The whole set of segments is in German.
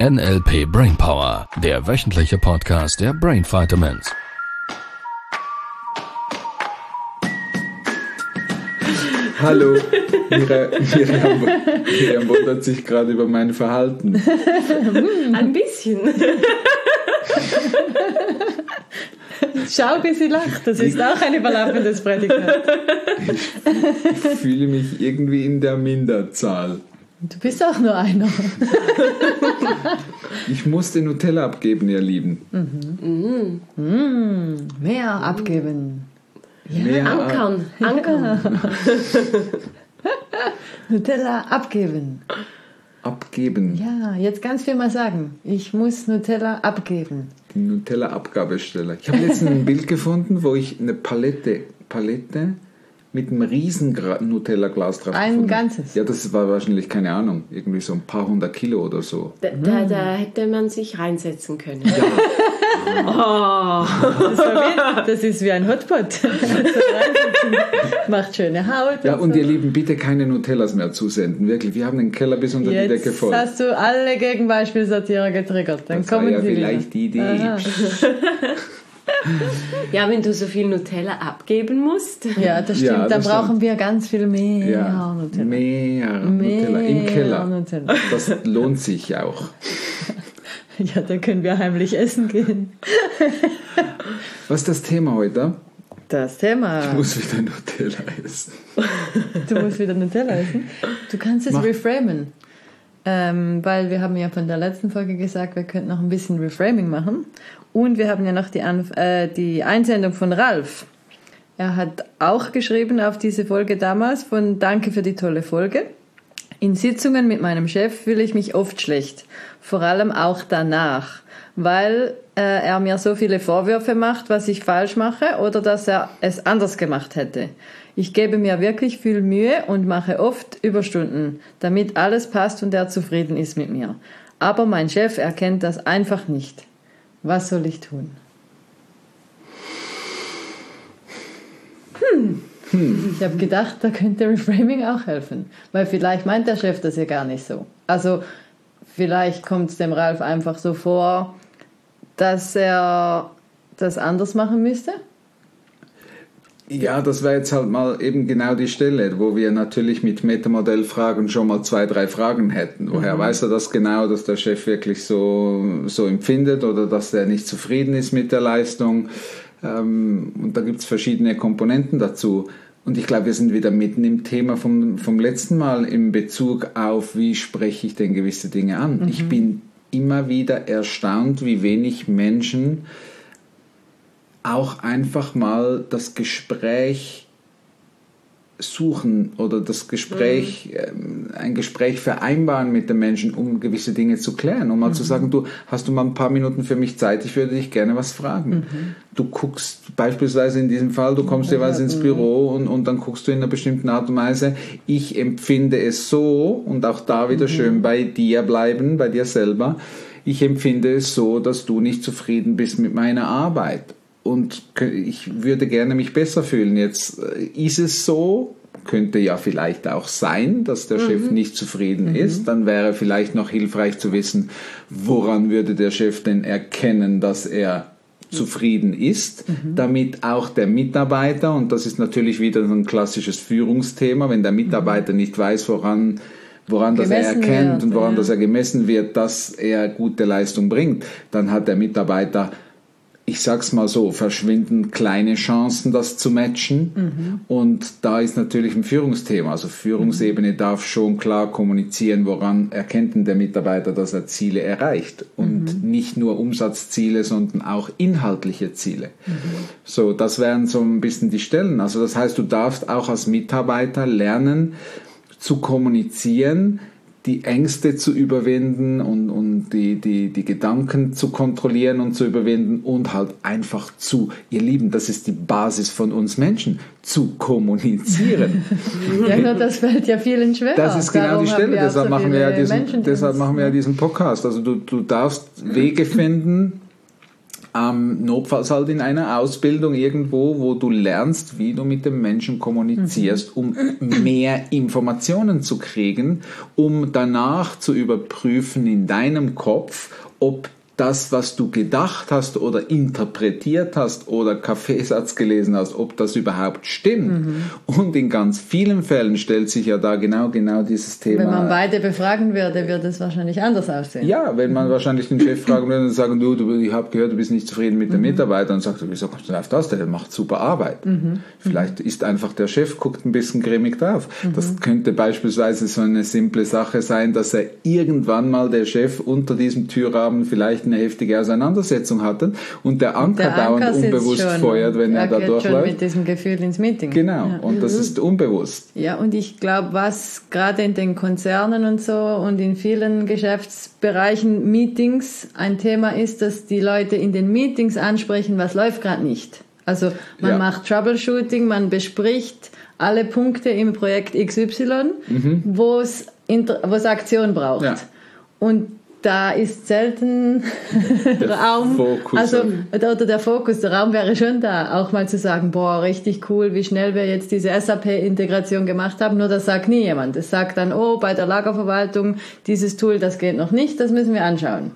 NLP Brainpower, der wöchentliche Podcast der Brain Vitamins. Hallo, Miriam wundert sich gerade über mein Verhalten. Ein bisschen. Schau, wie sie lacht. Das ist auch ein überlaufendes Prädikat. Ich fühle mich irgendwie in der Minderzahl. Du bist auch nur einer. Ich muss den Nutella abgeben, ihr Lieben. Mehr abgeben. Ja. Ankern. Nutella abgeben. Abgeben. Ja, jetzt ganz viel mal sagen. Ich muss Nutella abgeben. Die Nutella-Abgabestelle. Ich habe letztens ein Bild gefunden, wo ich eine Palette mit einem riesen Nutella-Glas drauf Ein gefunden. ganzes? Ja, das war wahrscheinlich, keine Ahnung, irgendwie so ein paar 100 Kilo oder so. Da hätte man sich reinsetzen können. Das ist wie ein Hotpot. Macht schöne Haut. Ja, und so. ihr Lieben, bitte keine Nutellas mehr zusenden. Wirklich, wir haben den Keller bis unter die Decke voll. Jetzt hast du alle Gegenbeispielsortierer getriggert. Dann Das war kommen ja sie vielleicht die Idee. Aha. Ja, wenn du so viel Nutella abgeben musst. Ja, das stimmt. Ja, Dann das brauchen stimmt. wir ganz viel mehr Ja, Nutella. mehr Nutella im Keller. Nutella. Das lohnt sich auch. Ja, da können wir heimlich essen gehen. Was ist das Thema heute? Das Thema. Ich muss wieder Nutella essen. Du musst wieder Nutella essen. Du kannst es reframen. Weil wir haben ja von der letzten Folge gesagt, wir könnten noch ein bisschen Reframing machen. Und wir haben ja noch die Einsendung von Ralf. Er hat auch geschrieben auf diese Folge damals von Danke für die tolle Folge. In Sitzungen mit meinem Chef fühle ich mich oft schlecht. Vor allem auch danach. Weil er mir so viele Vorwürfe macht, was ich falsch mache oder dass er es anders gemacht hätte. Ich gebe mir wirklich viel Mühe und mache oft Überstunden, damit alles passt und er zufrieden ist mit mir. Aber mein Chef erkennt das einfach nicht. Was soll ich tun? Ich habe gedacht, da könnte Reframing auch helfen. Weil vielleicht meint der Chef das ja gar nicht so. Also vielleicht kommt es dem Ralf einfach so vor, dass er das anders machen müsste. Ja, das wäre jetzt halt mal eben genau die Stelle, wo wir natürlich mit Metamodellfragen schon mal 2, 3 Fragen hätten. Woher weiß er das genau, dass der Chef wirklich so empfindet oder dass er nicht zufrieden ist mit der Leistung? Und da gibt es verschiedene Komponenten dazu. Und ich glaube, wir sind wieder mitten im Thema vom letzten Mal in Bezug auf, wie spreche ich denn gewisse Dinge an. Ich bin immer wieder erstaunt, wie wenig Menschen auch einfach mal das Gespräch suchen oder das Gespräch, ein Gespräch vereinbaren mit den Menschen, um gewisse Dinge zu klären, um mal zu sagen, du, hast du mal ein paar Minuten für mich Zeit, ich würde dich gerne was fragen. Du guckst beispielsweise in diesem Fall, du kommst jeweils ins Büro und dann guckst du in einer bestimmten Art und Weise, ich empfinde es so, und auch da wieder schön bei dir bleiben, bei dir selber, ich empfinde es so, dass du nicht zufrieden bist mit meiner Arbeit. Und ich würde gerne mich besser fühlen. Jetzt ist es so, könnte ja vielleicht auch sein, dass der Chef nicht zufrieden ist. Dann wäre vielleicht noch hilfreich zu wissen, woran würde der Chef denn erkennen, dass er zufrieden ist, damit auch der Mitarbeiter, und das ist natürlich wieder so ein klassisches Führungsthema, wenn der Mitarbeiter nicht weiß, woran das er erkennt und woran das er gemessen wird, dass er gute Leistung bringt, dann hat der Mitarbeiter, ich sag's mal so, verschwindend kleine Chancen, das zu matchen. Und da ist natürlich ein Führungsthema. Also Führungsebene darf schon klar kommunizieren, woran erkennt denn der Mitarbeiter, dass er Ziele erreicht. Und nicht nur Umsatzziele, sondern auch inhaltliche Ziele. So, das wären so ein bisschen die Stellen. Also das heißt, du darfst auch als Mitarbeiter lernen, zu kommunizieren, die Ängste zu überwinden und die Gedanken zu kontrollieren und zu überwinden und halt einfach ihr Lieben, das ist die Basis von uns Menschen, zu kommunizieren. Ja, nur das fällt ja vielen schwer. Das ist genau die Stelle, deshalb machen wir ja diesen Podcast. Also du darfst Wege finden, notfalls halt in einer Ausbildung irgendwo, wo du lernst, wie du mit dem Menschen kommunizierst, um mehr Informationen zu kriegen, um danach zu überprüfen in deinem Kopf, ob das, was du gedacht hast oder interpretiert hast oder Kaffeesatz gelesen hast, ob das überhaupt stimmt. Und in ganz vielen Fällen stellt sich ja da genau dieses Thema. Wenn man beide befragen würde, wird es wahrscheinlich anders aussehen. Ja, wenn man wahrscheinlich den Chef fragen würde und sagen, ich habe gehört, du bist nicht zufrieden mit den Mitarbeitern, und sagt, wieso kommst du auf das? Der macht super Arbeit. Vielleicht ist einfach der Chef, guckt ein bisschen grimmig drauf. Das könnte beispielsweise so eine simple Sache sein, dass er irgendwann mal der Chef unter diesem Türrahmen vielleicht eine heftige Auseinandersetzung hatte und der Anker dauernd unbewusst feuert, wenn er da durchläuft. Schon mit diesem Gefühl ins Meeting. Genau, und das ist unbewusst. Ja, und ich glaube, was gerade in den Konzernen und so und in vielen Geschäftsbereichen Meetings ein Thema ist, dass die Leute in den Meetings ansprechen, was läuft gerade nicht. Also man macht Troubleshooting, man bespricht alle Punkte im Projekt XY, wo es Aktion braucht. Ja. Und da ist selten Raum, Fokus. also oder der Fokus, der Raum wäre schon da, auch mal zu sagen, boah, richtig cool, wie schnell wir jetzt diese SAP-Integration gemacht haben, nur das sagt nie jemand. Es sagt dann, oh, bei der Lagerverwaltung, dieses Tool, das geht noch nicht, das müssen wir anschauen.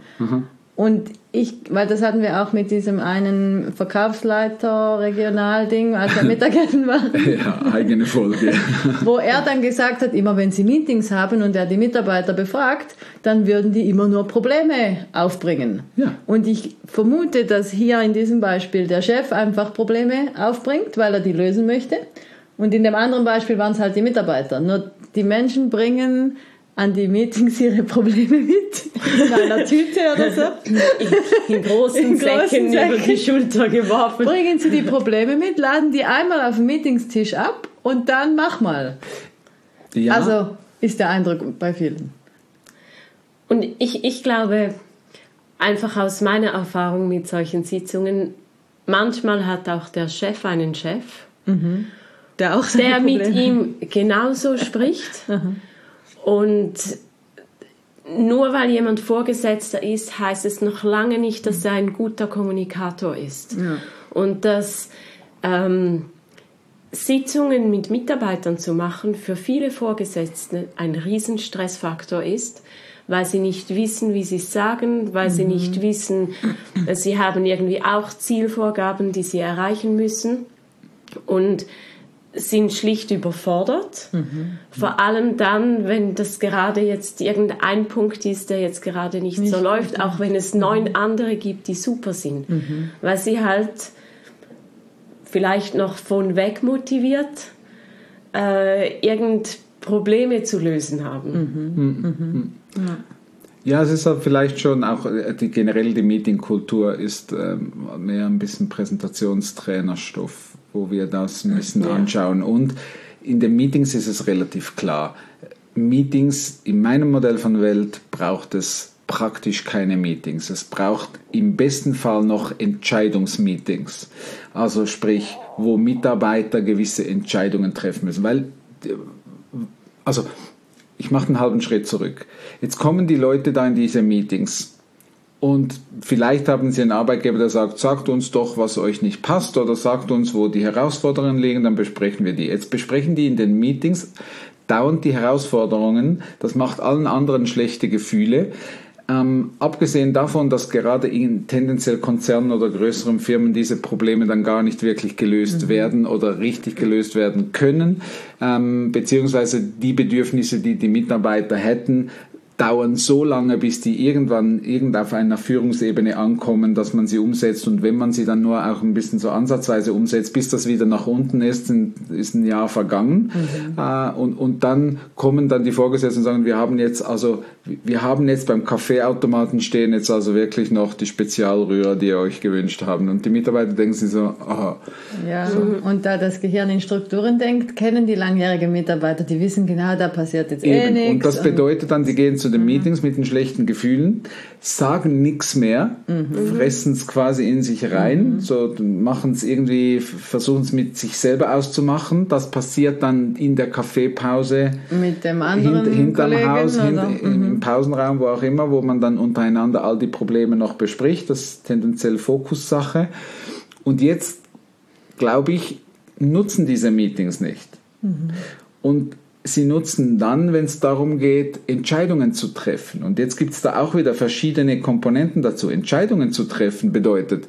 Und weil das hatten wir auch mit diesem einen Verkaufsleiter Regionalding, als er Mittagessen war. Ja, eigene Folge. Wo er dann gesagt hat, immer wenn sie Meetings haben und er die Mitarbeiter befragt, dann würden die immer nur Probleme aufbringen. Ja. Und ich vermute, dass hier in diesem Beispiel der Chef einfach Probleme aufbringt, weil er die lösen möchte. Und in dem anderen Beispiel waren es halt die Mitarbeiter. Nur die Menschen bringen an die Meetings ihre Probleme mit, in einer Tüte oder so. In großen Säcken über die Schulter geworfen. Bringen Sie die Probleme mit, laden die einmal auf dem Meetingstisch ab und dann mach mal. Ja. Also ist der Eindruck bei vielen. Und ich glaube, einfach aus meiner Erfahrung mit solchen Sitzungen, manchmal hat auch der Chef einen Chef, der mit ihm genauso spricht. Und nur weil jemand Vorgesetzter ist, heißt es noch lange nicht, dass er ein guter Kommunikator ist. Ja. Und dass Sitzungen mit Mitarbeitern zu machen für viele Vorgesetzte ein Riesenstressfaktor ist, weil sie nicht wissen, wie sie es sagen, weil sie nicht wissen, sie haben irgendwie auch Zielvorgaben, die sie erreichen müssen und sind schlicht überfordert. Vor allem dann, wenn das gerade jetzt irgendein Punkt ist, der jetzt gerade nicht so läuft, auch wenn es 9 andere gibt, die super sind. Weil sie halt vielleicht noch von weg motiviert irgend Probleme zu lösen haben. Ja, es ist halt vielleicht schon auch generell die Meetingkultur ist mehr ein bisschen Präsentationstrainerstoff, wo wir das ein bisschen anschauen. Und in den Meetings ist es relativ klar. Meetings, in meinem Modell von Welt braucht es praktisch keine Meetings. Es braucht im besten Fall noch Entscheidungsmeetings. Also sprich, wo Mitarbeiter gewisse Entscheidungen treffen müssen. Ich mache einen halben Schritt zurück. Jetzt kommen die Leute da in diese Meetings. Und vielleicht haben Sie einen Arbeitgeber, der sagt uns doch, was euch nicht passt oder sagt uns, wo die Herausforderungen liegen, dann besprechen wir die. Jetzt besprechen die in den Meetings dauernd die Herausforderungen. Das macht allen anderen schlechte Gefühle. Abgesehen davon, dass gerade in tendenziell Konzernen oder größeren Firmen diese Probleme dann gar nicht wirklich gelöst werden oder richtig gelöst werden können, beziehungsweise die Bedürfnisse, die die Mitarbeiter hätten, dauern so lange, bis die irgendwann auf einer Führungsebene ankommen, dass man sie umsetzt. Und wenn man sie dann nur auch ein bisschen so ansatzweise umsetzt, bis das wieder nach unten ist ein Jahr vergangen. Und dann kommen dann die Vorgesetzten und sagen, wir haben jetzt beim Kaffeeautomaten stehen jetzt also wirklich noch die Spezialrührer, die ihr euch gewünscht haben. Und die Mitarbeiter denken sich so, aha. Ja, und da das Gehirn in Strukturen denkt, kennen die langjährigen Mitarbeiter, die wissen genau, da passiert jetzt nichts. Und das bedeutet dann, die gehen zu zu den Meetings mit den schlechten Gefühlen, sagen nichts mehr, fressen es quasi in sich rein, so machen es irgendwie, versuchen es mit sich selber auszumachen. Das passiert dann in der Kaffeepause mit dem anderen hinterm Kollegen, Haus, im Pausenraum, wo auch immer, wo man dann untereinander all die Probleme noch bespricht. Das ist tendenziell Fokussache. Und jetzt, glaube ich, nutzen diese Meetings nicht. Und sie nutzen dann, wenn es darum geht, Entscheidungen zu treffen. Und jetzt gibt es da auch wieder verschiedene Komponenten dazu. Entscheidungen zu treffen bedeutet,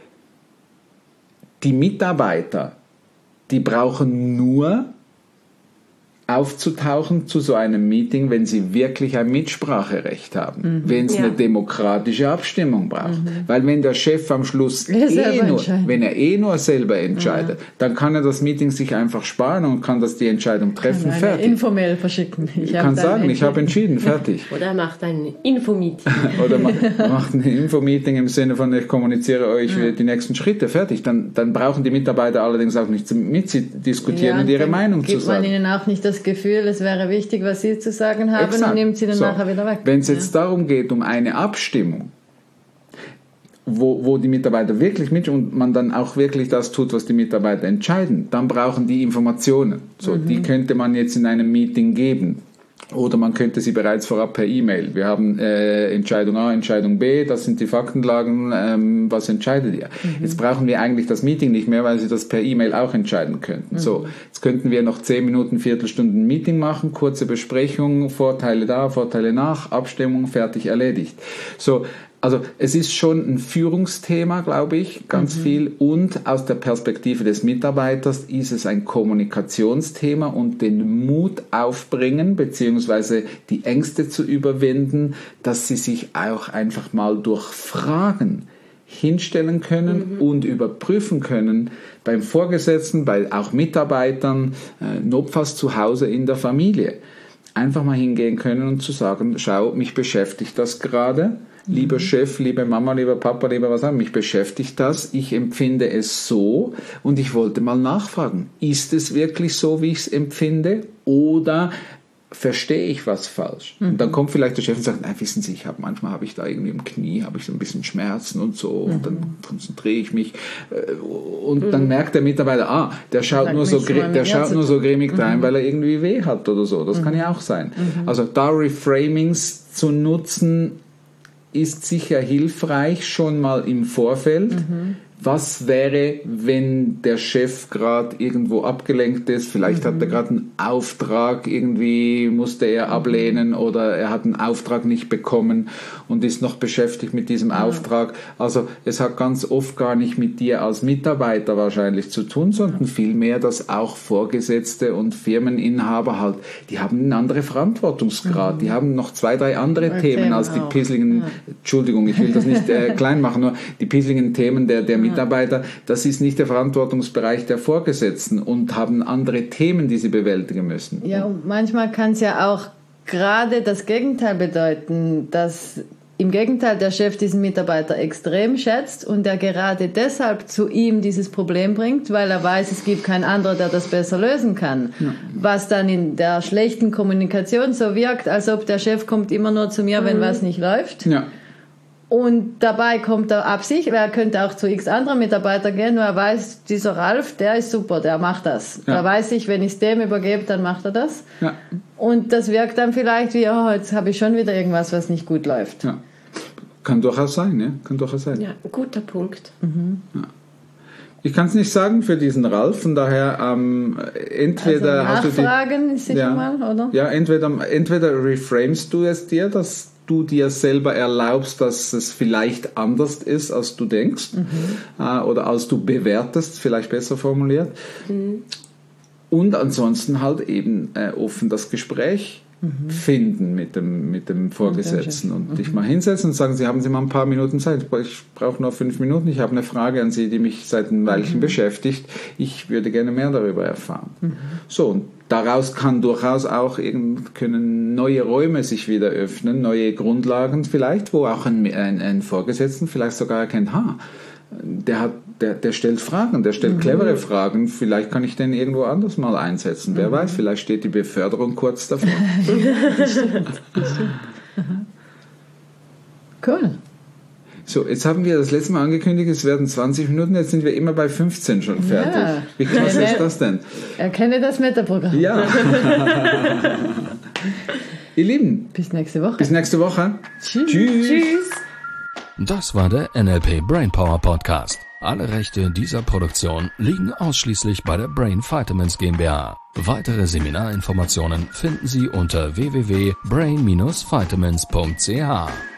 die Mitarbeiter, die brauchen nur aufzutauchen zu so einem Meeting, wenn sie wirklich ein Mitspracherecht haben, wenn es eine demokratische Abstimmung braucht. Weil wenn der Chef am Schluss wenn er nur selber entscheidet, dann kann er das Meeting sich einfach sparen und kann die Entscheidung treffen, fertig. Informell verschicken. Ich kann sagen, ich habe entschieden, fertig. Oder er macht ein Infomeeting. Oder macht ein Infomeeting im Sinne von, ich kommuniziere euch die nächsten Schritte, fertig. Dann brauchen die Mitarbeiter allerdings auch nicht mitzudiskutieren und ihre Meinung zu sagen. Gibt man ihnen auch nicht das Gefühl, es wäre wichtig, was sie zu sagen haben, und nimmt sie dann nachher wieder weg. Wenn es jetzt darum geht, um eine Abstimmung, wo die Mitarbeiter wirklich und man dann auch wirklich das tut, was die Mitarbeiter entscheiden, dann brauchen die Informationen. Die könnte man jetzt in einem Meeting geben. Oder man könnte sie bereits vorab per E-Mail. Wir haben Entscheidung A, Entscheidung B, das sind die Faktenlagen, was entscheidet ihr? Jetzt brauchen wir eigentlich das Meeting nicht mehr, weil sie das per E-Mail auch entscheiden könnten. So, jetzt könnten wir noch 10 Minuten, Viertelstunden Meeting machen, kurze Besprechung, Vorteile da, Vorteile nach, Abstimmung, fertig, erledigt. So, also es ist schon ein Führungsthema, glaube ich, ganz viel. Und aus der Perspektive des Mitarbeiters ist es ein Kommunikationsthema und den Mut aufbringen, beziehungsweise die Ängste zu überwinden, dass sie sich auch einfach mal durch Fragen hinstellen können und überprüfen können beim Vorgesetzten, bei auch Mitarbeitern, notfalls zu Hause in der Familie. Einfach mal hingehen können und zu sagen, schau, mich beschäftigt das gerade. Lieber Chef, liebe Mama, lieber Papa, lieber was auch, mich beschäftigt das, ich empfinde es so und ich wollte mal nachfragen, ist es wirklich so, wie ich es empfinde, oder verstehe ich was falsch? Und dann kommt vielleicht der Chef und sagt, nein, wissen Sie, manchmal habe ich da irgendwie im Knie, habe ich so ein bisschen Schmerzen und so, und dann konzentriere ich mich und dann merkt der Mitarbeiter, der schaut nur so grimmig rein, weil er irgendwie weh hat oder so, das kann ja auch sein. Also da Reframings zu nutzen, ist sicher hilfreich, schon mal im Vorfeld. Was wäre, wenn der Chef gerade irgendwo abgelenkt ist? Vielleicht hat er gerade einen Auftrag, irgendwie musste er ablehnen, oder er hat einen Auftrag nicht bekommen und ist noch beschäftigt mit diesem Auftrag. Also es hat ganz oft gar nicht mit dir als Mitarbeiter wahrscheinlich zu tun, sondern vielmehr, dass auch Vorgesetzte und Firmeninhaber halt, die haben einen anderen Verantwortungsgrad, die haben noch 2, 3 andere Themen als die pissligen, Entschuldigung, ich will das nicht klein machen, nur die pissligen Themen der Mitarbeiter, das ist nicht der Verantwortungsbereich der Vorgesetzten und haben andere Themen, die sie bewältigen müssen. Ja, und manchmal kann es ja auch gerade das Gegenteil bedeuten, dass im Gegenteil der Chef diesen Mitarbeiter extrem schätzt und der gerade deshalb zu ihm dieses Problem bringt, weil er weiß, es gibt keinen anderen, der das besser lösen kann. Ja. Was dann in der schlechten Kommunikation so wirkt, als ob der Chef kommt immer nur zu mir, wenn was nicht läuft. Ja. Und dabei kommt er ab sich, er könnte auch zu x anderen Mitarbeitern gehen, nur er weiß, dieser Ralf, der ist super, der macht das. Ja. Da weiß ich, wenn ich es dem übergebe, dann macht er das. Ja. Und das wirkt dann vielleicht wie, jetzt habe ich schon wieder irgendwas, was nicht gut läuft. Ja. Kann durchaus sein, ja. Kann durchaus sein. Ja, guter Punkt. Ja. Ich kann es nicht sagen für diesen Ralf, von daher entweder also nachfragen ist sicher mal, oder? Ja, entweder reframest du es dir, dass du dir selber erlaubst, dass es vielleicht anders ist, als du denkst, oder als du bewertest, vielleicht besser formuliert. Und ansonsten halt eben offen das Gespräch finden mit dem Vorgesetzten und dich mal hinsetzen und sagen, Sie haben Sie mal ein paar Minuten Zeit, ich brauche nur 5 Minuten, ich habe eine Frage an Sie, die mich seit einem Weilchen beschäftigt, ich würde gerne mehr darüber erfahren. So, und daraus kann durchaus auch können neue Räume sich wieder öffnen, neue Grundlagen vielleicht, wo auch ein Vorgesetzten vielleicht sogar erkennt, der stellt Fragen, der stellt clevere Fragen, vielleicht kann ich den irgendwo anders mal einsetzen, wer weiß, vielleicht steht die Beförderung kurz davor. Das stimmt. Cool. So, jetzt haben wir das letzte Mal angekündigt, es werden 20 Minuten, jetzt sind wir immer bei 15 schon fertig. Ja. Wie klasse ist das denn? Erkenne das Metaprogramm. Ja. Ihr Lieben, Bis nächste Woche. bis nächste Woche. Tschüss. Tschüss. Das war der NLP Brainpower Podcast. Alle Rechte dieser Produktion liegen ausschließlich bei der Brain Vitamins GmbH. Weitere Seminarinformationen finden Sie unter www.brain-vitamins.ch.